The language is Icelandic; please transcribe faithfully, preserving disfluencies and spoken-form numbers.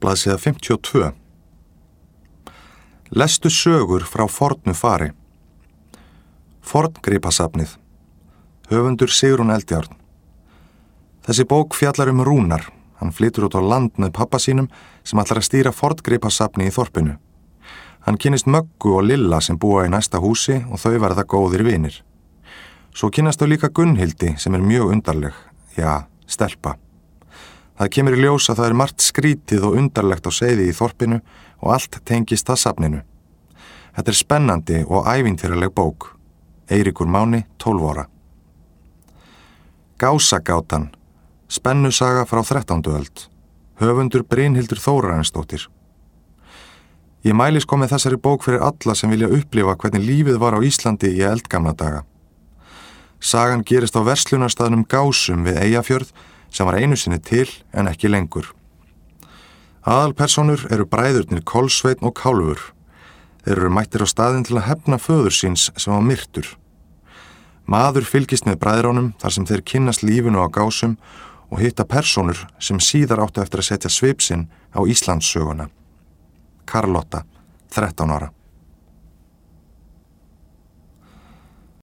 Blaðsíða fimmtíu og tvö. Lestu sögur frá fornu fari. Forngripasafnið. Höfundur Sigrún Eldjárn. Þessi bók fjallar um Rúnar. Hann flytur út á land með pappa sínum sem ætlar að stýra forngripasafni í þorpinu. Hann kynnist Möggu og Lilla sem búa í næsta húsi og þau verða góðir vinir. Svo kynnast þau líka Gunnhildi sem er mjög undarleg, já, stelpa. Það kemur í ljós að það er margt skrítið og undarlegt á seiði í þorpinu og allt tengist að safninu. Þetta er spennandi og ævintýraleg bók. Eiríkur Máni, tólf ára. Gásagátan. Spennusaga frá þrettándu öld. Höfundur Brynhildur Þórarinsdóttir. Ég mælis kom með þessari bók fyrir alla sem vilja upplifa hvernig lífið var á Íslandi í eldgamla daga. Sagan gerist á verslunarstaðnum Gásum við Eyjafjörð sem var einu sinni til en ekki lengur. Aðalpersónur eru bræðurnir Kolsveinn og Kálfur. Þeir eru mættir á staðinn til að hefna föður síns sem var myrtur. Maður fylgist með bræðrunum þar sem þeir kynnast lífinu á Gásum og hitta persónur sem síðar áttu eftir að setja svip sinn á Íslandssöguna. Karlotta, þrettán ára.